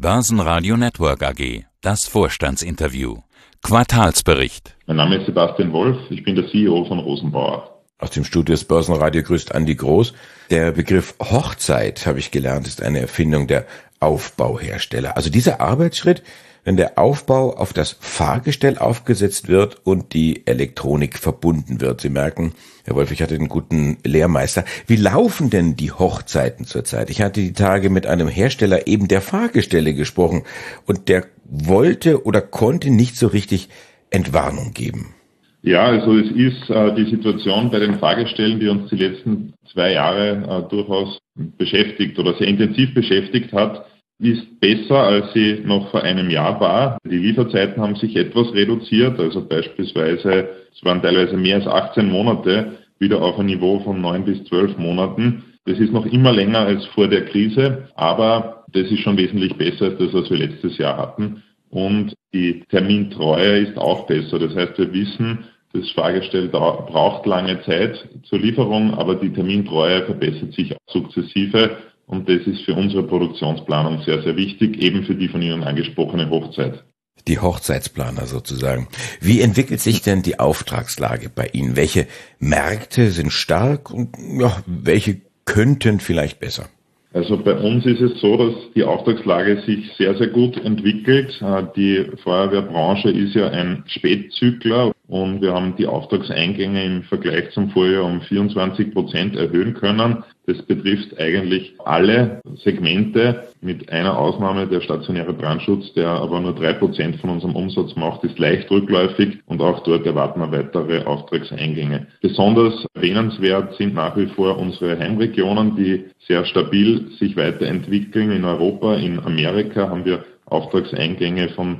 Börsenradio Network AG, das Vorstandsinterview. Quartalsbericht. Mein Name ist Sebastian Wolf, ich bin der CEO von Rosenbauer. Aus dem Studio des Börsenradio grüßt Andi Groß. Der Begriff Hochzeit, habe ich gelernt, ist eine Erfindung der Aufbauhersteller. Also dieser Arbeitsschritt, wenn der Aufbau auf das Fahrgestell aufgesetzt wird und die Elektronik verbunden wird. Sie merken, Herr Wolf, ich hatte einen guten Lehrmeister. Wie laufen denn die Hochzeiten zurzeit? Ich hatte die Tage mit einem Hersteller eben der Fahrgestelle gesprochen und der wollte oder konnte nicht so richtig Entwarnung geben. Ja, also es ist die Situation bei den Fahrgestellen, die uns die letzten 2 Jahre durchaus beschäftigt oder sehr intensiv beschäftigt hat, ist besser, als sie noch vor einem Jahr war. Die Lieferzeiten haben sich etwas reduziert, also beispielsweise, es waren teilweise mehr als 18 Monate, wieder auf ein Niveau von 9 bis 12 Monaten. Das ist noch immer länger als vor der Krise, aber das ist schon wesentlich besser als das, was wir letztes Jahr hatten. Und die Termintreue ist auch besser. Das heißt, wir wissen, das Fahrgestell braucht lange Zeit zur Lieferung, aber die Termintreue verbessert sich sukzessive. Und das ist für unsere Produktionsplanung sehr, sehr wichtig, eben für die von Ihnen angesprochene Hochzeit. Die Hochzeitsplaner sozusagen. Wie entwickelt sich denn die Auftragslage bei Ihnen? Welche Märkte sind stark und welche könnten vielleicht besser? Also bei uns ist es so, dass die Auftragslage sich sehr, sehr gut entwickelt. Die Feuerwehrbranche ist ja ein Spätzykler und wir haben die Auftragseingänge im Vergleich zum Vorjahr um 24% erhöhen können. Das betrifft eigentlich alle Segmente, mit einer Ausnahme der stationäre Brandschutz, der aber nur 3% von unserem Umsatz macht, ist leicht rückläufig und auch dort erwarten wir weitere Auftragseingänge. Besonders erwähnenswert sind nach wie vor unsere Heimregionen, die sehr stabil sich weiterentwickeln. In Europa, in Amerika haben wir Auftragseingänge von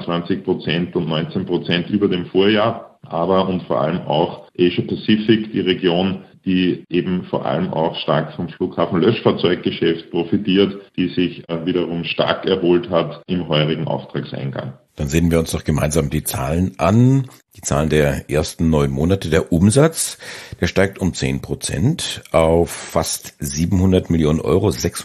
23% und 19% über dem Vorjahr, aber und vor allem auch Asia Pacific, die Region, die eben vor allem auch stark vom Flughafen-Löschfahrzeuggeschäft profitiert, die sich wiederum stark erholt hat im heurigen Auftragseingang. Dann sehen wir uns doch gemeinsam die Zahlen an. Die Zahlen der ersten 9 Monate. Der Umsatz, der steigt um 10% auf fast 700 Millionen Euro,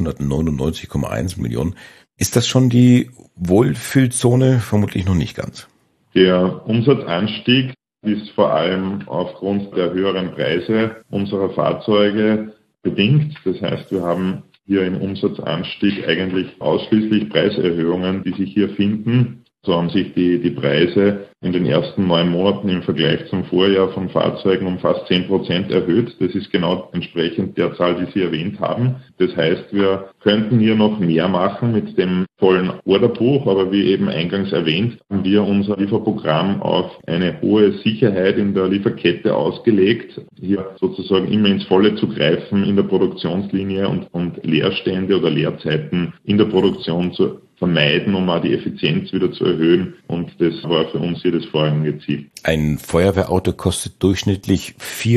699,1 Millionen. Ist das schon die Wohlfühlzone? Vermutlich noch nicht ganz. Der Umsatzanstieg ist vor allem aufgrund der höheren Preise unserer Fahrzeuge bedingt. Das heißt, wir haben hier im Umsatzanstieg eigentlich ausschließlich Preiserhöhungen, die sich hier finden. So haben sich die Preise in den ersten 9 Monaten im Vergleich zum Vorjahr von Fahrzeugen um fast 10% erhöht. Das ist genau entsprechend der Zahl, die Sie erwähnt haben. Das heißt, wir könnten hier noch mehr machen mit dem vollen Orderbuch, aber wie eben eingangs erwähnt, haben wir unser Lieferprogramm auf eine hohe Sicherheit in der Lieferkette ausgelegt, hier sozusagen immer ins Volle zu greifen in der Produktionslinie und Leerstände oder Leerzeiten in der Produktion zu vermeiden, um auch die Effizienz wieder zu erhöhen. Und das war für uns hier das vorrangige Ziel. Ein Feuerwehrauto kostet durchschnittlich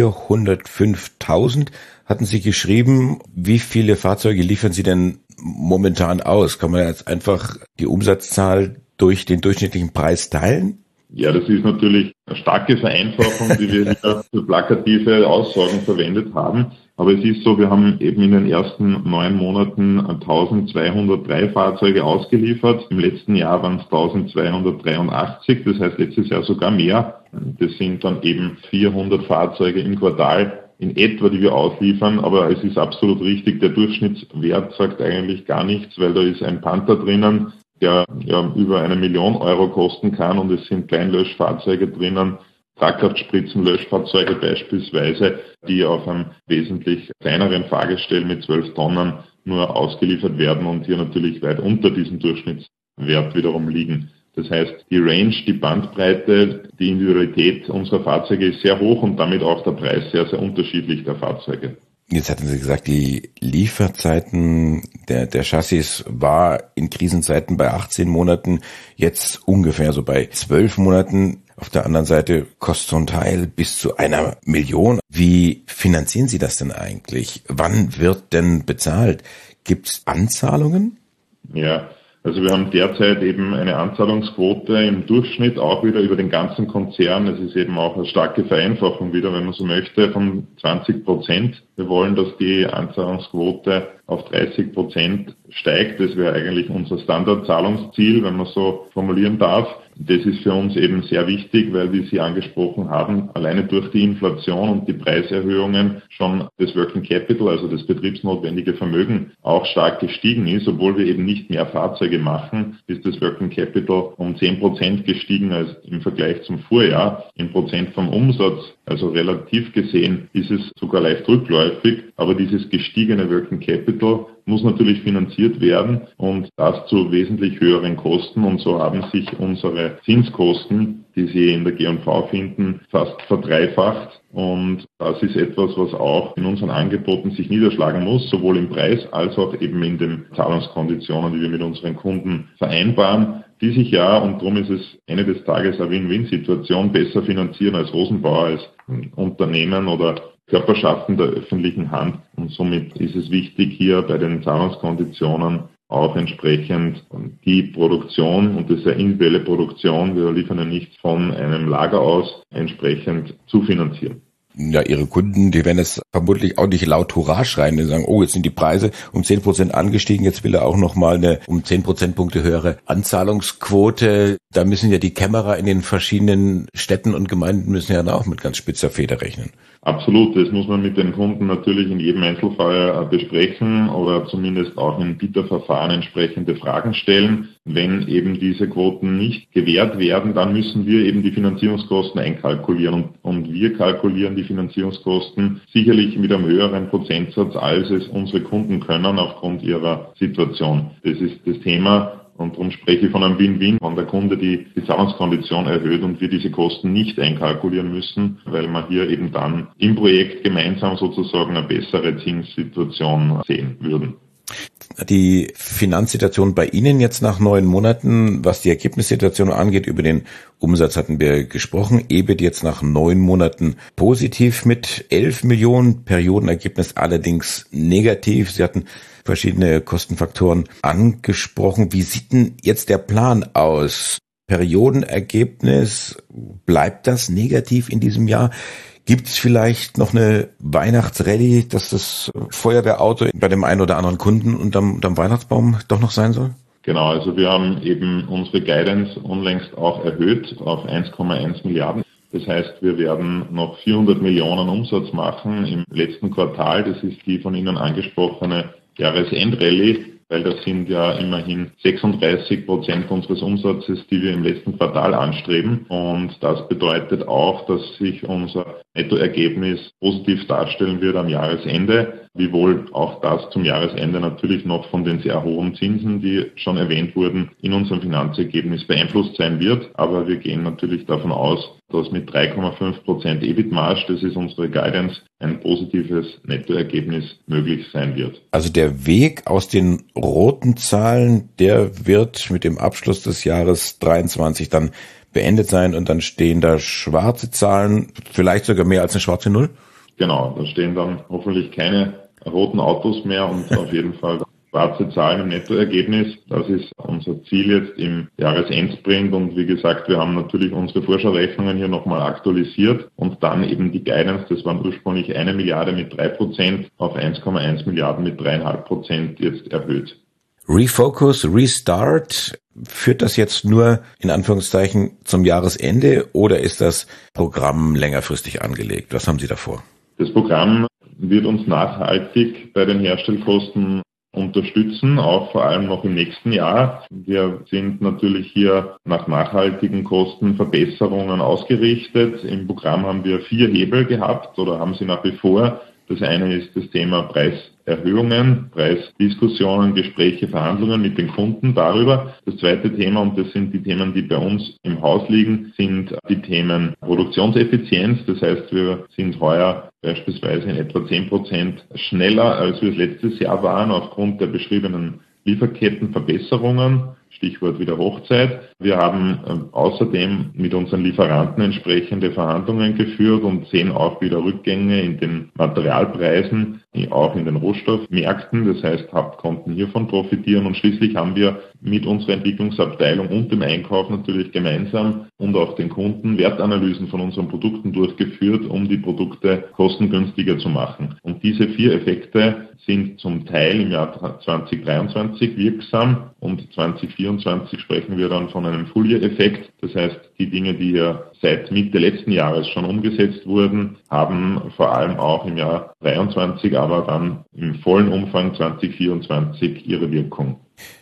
405.000. Hatten Sie geschrieben, wie viele Fahrzeuge liefern Sie denn momentan aus? Kann man jetzt einfach die Umsatzzahl durch den durchschnittlichen Preis teilen? Ja, das ist natürlich eine starke Vereinfachung, die wir hier für plakative Aussagen verwendet haben. Aber es ist so, wir haben eben in den ersten 9 Monaten 1203 Fahrzeuge ausgeliefert. Im letzten Jahr waren es 1283, das heißt letztes Jahr sogar mehr. Das sind dann eben 400 Fahrzeuge im Quartal in etwa, die wir ausliefern. Aber es ist absolut richtig, der Durchschnittswert sagt eigentlich gar nichts, weil da ist ein Panther drinnen, der über 1 Million Euro kosten kann und es sind Kleinlöschfahrzeuge drinnen, Tragkraftspritzen-Löschfahrzeuge beispielsweise, die auf einem wesentlich kleineren Fahrgestell mit 12 Tonnen nur ausgeliefert werden und hier natürlich weit unter diesem Durchschnittswert wiederum liegen. Das heißt, die Range, die Bandbreite, die Individualität unserer Fahrzeuge ist sehr hoch und damit auch der Preis sehr, sehr unterschiedlich der Fahrzeuge. Jetzt hatten Sie gesagt, die Lieferzeiten der Chassis war in Krisenzeiten bei 18 Monaten, jetzt ungefähr so bei 12 Monaten. Auf der anderen Seite kostet so ein Teil bis zu 1 Million. Wie finanzieren Sie das denn eigentlich? Wann wird denn bezahlt? Gibt es Anzahlungen? Ja, also wir haben derzeit eben eine Anzahlungsquote im Durchschnitt auch wieder über den ganzen Konzern. Es ist eben auch eine starke Vereinfachung wieder, wenn man so möchte, von 20%. Wir wollen, dass die Anzahlungsquote auf 30% steigt. Das wäre eigentlich unser Standardzahlungsziel, wenn man so formulieren darf. Das ist für uns eben sehr wichtig, weil, wie Sie angesprochen haben, alleine durch die Inflation und die Preiserhöhungen schon das Working Capital, also das betriebsnotwendige Vermögen, auch stark gestiegen ist. Obwohl wir eben nicht mehr Fahrzeuge machen, ist das Working Capital um 10% gestiegen als im Vergleich zum Vorjahr. In Prozent vom Umsatz, also relativ gesehen, ist es sogar leicht rückläufig. Aber dieses gestiegene Working Capital muss natürlich finanziert werden und das zu wesentlich höheren Kosten. Und so haben sich unsere Zinskosten, die Sie in der G&V finden, fast verdreifacht. Und das ist etwas, was auch in unseren Angeboten sich niederschlagen muss, sowohl im Preis als auch eben in den Zahlungskonditionen, die wir mit unseren Kunden vereinbaren, die sich ja, und darum ist es Ende des Tages eine Win-Win-Situation, besser finanzieren als Rosenbauer, als Unternehmen oder Körperschaften der öffentlichen Hand. Und somit ist es wichtig, hier bei den Zahlungskonditionen auch entsprechend die Produktion, und das ist eine individuelle Produktion, wir liefern ja nichts von einem Lager aus, entsprechend zu finanzieren. Ja, Ihre Kunden, die werden es vermutlich auch nicht laut Hurra schreien, die sagen, oh, jetzt sind die Preise um 10% angestiegen, jetzt will er auch nochmal eine um 10 Prozentpunkte höhere Anzahlungsquote. Da müssen ja die Kämmerer in den verschiedenen Städten und Gemeinden müssen ja auch mit ganz spitzer Feder rechnen. Absolut, das muss man mit den Kunden natürlich in jedem Einzelfall besprechen oder zumindest auch in Bieterverfahren entsprechende Fragen stellen. Wenn eben diese Quoten nicht gewährt werden, dann müssen wir eben die Finanzierungskosten einkalkulieren. Und wir kalkulieren die Finanzierungskosten sicherlich mit einem höheren Prozentsatz, als es unsere Kunden können aufgrund ihrer Situation. Das ist das Thema. Und darum spreche ich von einem Win-Win, wenn der Kunde die Zahlungskondition erhöht und wir diese Kosten nicht einkalkulieren müssen, weil wir hier eben dann im Projekt gemeinsam sozusagen eine bessere Zinssituation sehen würden. Die Finanzsituation bei Ihnen jetzt nach 9 Monaten, was die Ergebnissituation angeht, über den Umsatz hatten wir gesprochen. EBIT jetzt nach 9 Monaten positiv mit 11 Millionen, Periodenergebnis allerdings negativ. Sie hatten verschiedene Kostenfaktoren angesprochen. Wie sieht denn jetzt der Plan aus? Periodenergebnis, bleibt das negativ in diesem Jahr? Gibt es vielleicht noch eine Weihnachtsrallye, dass das Feuerwehrauto bei dem einen oder anderen Kunden unterm Weihnachtsbaum doch noch sein soll? Genau, also wir haben eben unsere Guidance unlängst auch erhöht auf 1,1 Milliarden. Das heißt, wir werden noch 400 Millionen Umsatz machen im letzten Quartal. Das ist die von Ihnen angesprochene Jahresendrallye, weil das sind ja immerhin 36% unseres Umsatzes, die wir im letzten Quartal anstreben. Und das bedeutet auch, dass sich unser Nettoergebnis positiv darstellen wird am Jahresende, wiewohl auch das zum Jahresende natürlich noch von den sehr hohen Zinsen, die schon erwähnt wurden, in unserem Finanzergebnis beeinflusst sein wird. Aber wir gehen natürlich davon aus, dass mit 3,5% EBIT-Marge, das ist unsere Guidance, ein positives Nettoergebnis möglich sein wird. Also der Weg aus den roten Zahlen, der wird mit dem Abschluss des Jahres 23 dann beendet sein und dann stehen da schwarze Zahlen, vielleicht sogar mehr als eine schwarze Null? Genau, da stehen dann hoffentlich keine roten Autos mehr und auf jeden Fall schwarze Zahlen im Nettoergebnis. Das ist unser Ziel jetzt im Jahresendsprint und wie gesagt, wir haben natürlich unsere Vorschaurechnungen hier nochmal aktualisiert und dann eben die Guidance, das waren ursprünglich 1 Milliarde mit 3% auf 1,1 Milliarden mit 3,5% jetzt erhöht. Refocus, Restart, führt das jetzt nur in Anführungszeichen zum Jahresende oder ist das Programm längerfristig angelegt? Was haben Sie davor? Das Programm wird uns nachhaltig bei den Herstellkosten unterstützen, auch vor allem noch im nächsten Jahr. Wir sind natürlich hier nach nachhaltigen Kostenverbesserungen ausgerichtet. Im Programm haben wir 4 Hebel gehabt oder haben sie nach wie vor. Das eine ist das Thema Preiserhöhungen, Preisdiskussionen, Gespräche, Verhandlungen mit den Kunden darüber. Das zweite Thema, und das sind die Themen, die bei uns im Haus liegen, sind die Themen Produktionseffizienz. Das heißt, wir sind heuer beispielsweise in etwa 10% schneller, als wir es letztes Jahr waren, aufgrund der beschriebenen Lieferkettenverbesserungen. Stichwort wieder Hochzeit. Wir haben außerdem mit unseren Lieferanten entsprechende Verhandlungen geführt und sehen auch wieder Rückgänge in den Materialpreisen. auch in den Rohstoffmärkten. Das heißt, Hub konnten hiervon profitieren und schließlich haben wir mit unserer Entwicklungsabteilung und dem Einkauf natürlich gemeinsam und auch den Kunden Wertanalysen von unseren Produkten durchgeführt, um die Produkte kostengünstiger zu machen. Und diese 4 Effekte sind zum Teil im Jahr 2023 wirksam und 2024 sprechen wir dann von einem Full-Year-Effekt. Das heißt, die Dinge, die ja seit Mitte letzten Jahres schon umgesetzt wurden, haben vor allem auch im Jahr 2023, aber dann im vollen Umfang 2024 ihre Wirkung.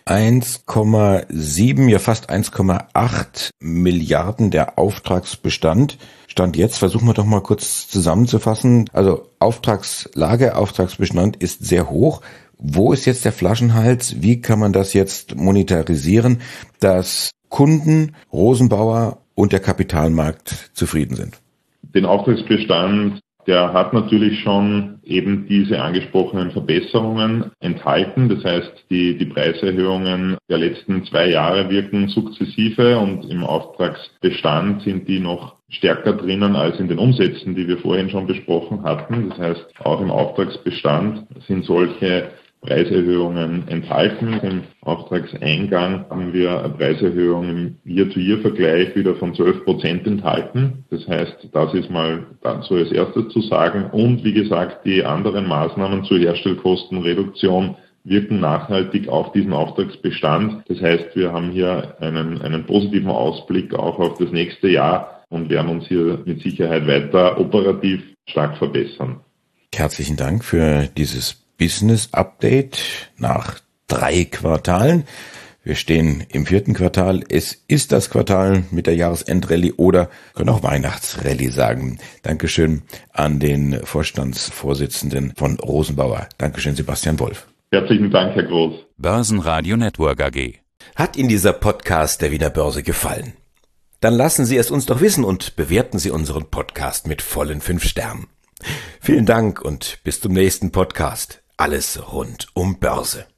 1,7, ja fast 1,8 Milliarden der Auftragsbestand. Stand jetzt, versuchen wir doch mal kurz zusammenzufassen. Also Auftragslage, Auftragsbestand ist sehr hoch. Wo ist jetzt der Flaschenhals? Wie kann man das jetzt monetarisieren, dass Kunden, Rosenbauer und der Kapitalmarkt zufrieden sind? Den Auftragsbestand, der hat natürlich schon eben diese angesprochenen Verbesserungen enthalten. Das heißt, die Preiserhöhungen der letzten 2 Jahre wirken sukzessive und im Auftragsbestand sind die noch stärker drinnen als in den Umsätzen, die wir vorhin schon besprochen hatten. Das heißt, auch im Auftragsbestand sind solche Preiserhöhungen enthalten. Im Auftragseingang haben wir eine Preiserhöhung im Year-to-Year-Vergleich wieder von 12% enthalten. Das heißt, das ist mal dazu als erstes zu sagen. Und wie gesagt, die anderen Maßnahmen zur Herstellkostenreduktion wirken nachhaltig auf diesen Auftragsbestand. Das heißt, wir haben hier einen positiven Ausblick auch auf das nächste Jahr und werden uns hier mit Sicherheit weiter operativ stark verbessern. Herzlichen Dank für dieses Business Update nach 3 Quartalen. Wir stehen im 4. Quartal. Es ist das Quartal mit der Jahresendrallye oder können auch Weihnachtsrallye sagen. Dankeschön an den Vorstandsvorsitzenden von Rosenbauer. Dankeschön, Sebastian Wolf. Herzlichen Dank, Herr Groß. Börsenradio Network AG. Hat Ihnen dieser Podcast der Wiener Börse gefallen? Dann lassen Sie es uns doch wissen und bewerten Sie unseren Podcast mit vollen 5 Sternen. Vielen Dank und bis zum nächsten Podcast. Alles rund um Börse.